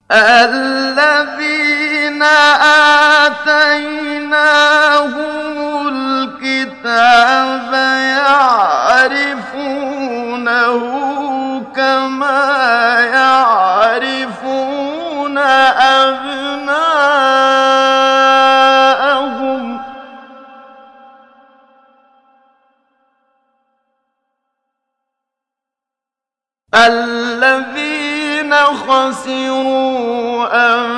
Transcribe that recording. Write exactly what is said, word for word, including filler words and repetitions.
الذين آتيناهم الكتاب يعرفونه كما يعرفون أبناءهم الذين خسروا أنفسهم